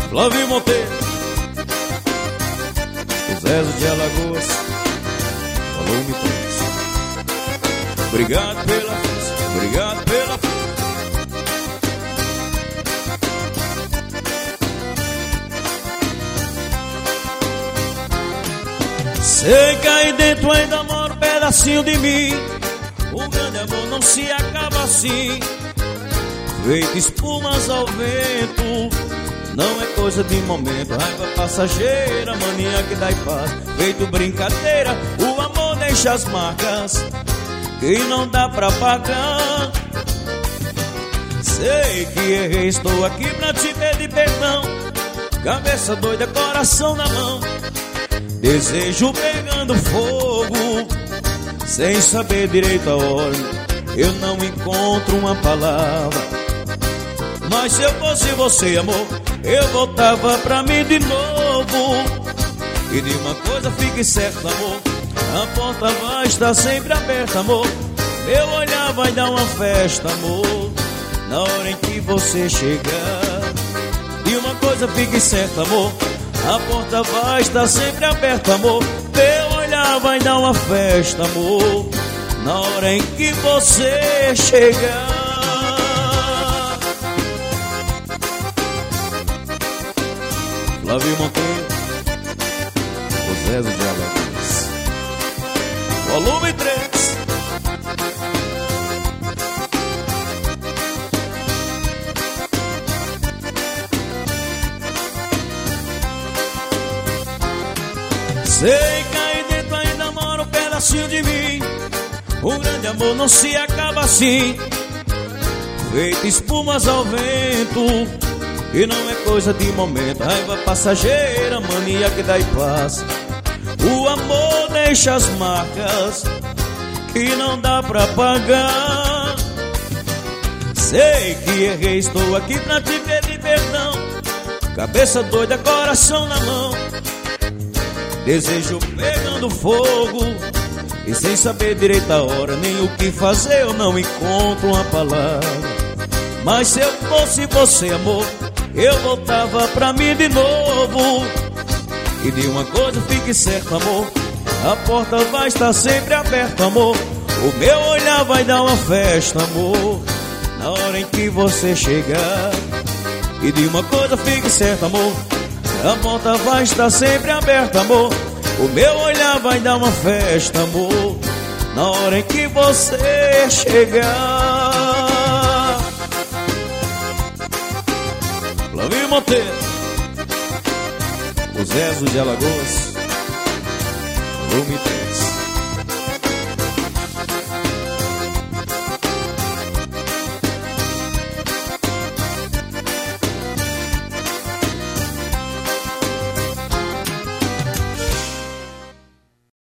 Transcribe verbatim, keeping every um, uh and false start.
Flávio Monteiro, o Zezo de Alagoas, volume três. Obrigado pela força, obrigado pela força. Sei que aí dentro ainda mora um pedacinho de mim. O grande amor não se acaba assim, feito espumas ao vento. Não é coisa de momento, raiva passageira, mania que dá e paz. Feito brincadeira, o amor deixa as marcas que não dá pra pagar. Sei que errei, estou aqui pra te pedir perdão. Cabeça doida, coração na mão, desejo pegando fogo, sem saber direito a hora. Eu não encontro uma palavra, mas se eu fosse você, amor, eu voltava pra mim de novo. E de uma coisa fique certo, amor, a porta vai estar sempre aberta, amor. Meu olhar vai dar uma festa, amor, na hora em que você chegar. E uma coisa fique certa, amor, a porta vai estar sempre aberta, amor. Meu olhar vai dar uma festa, amor, na hora em que você chegar. Flávio Monteiro, o Zezo de Alagoas, volume três. Sei que aí dentro ainda mora um pedacinho de mim. O grande amor não se acaba assim, feito espumas ao vento. E não é coisa de momento, raiva passageira, mania que dá e passa. O amor deixa as marcas que não dá pra pagar. Sei que errei, estou aqui pra te pedir perdão. Cabeça doida, coração na mão, desejo pegando fogo, e sem saber direito a hora nem o que fazer, eu não encontro uma palavra. Mas se eu fosse você, amor, eu voltava pra mim de novo. E de uma coisa fique certo, amor, a porta vai estar sempre aberta, amor. O meu olhar vai dar uma festa, amor, na hora em que você chegar. E de uma coisa fique certo, amor, a porta vai estar sempre aberta, amor. O meu olhar vai dar uma festa, amor, na hora em que você chegar. Flávio Monteiro, o Zezo de Alagoas, volume três.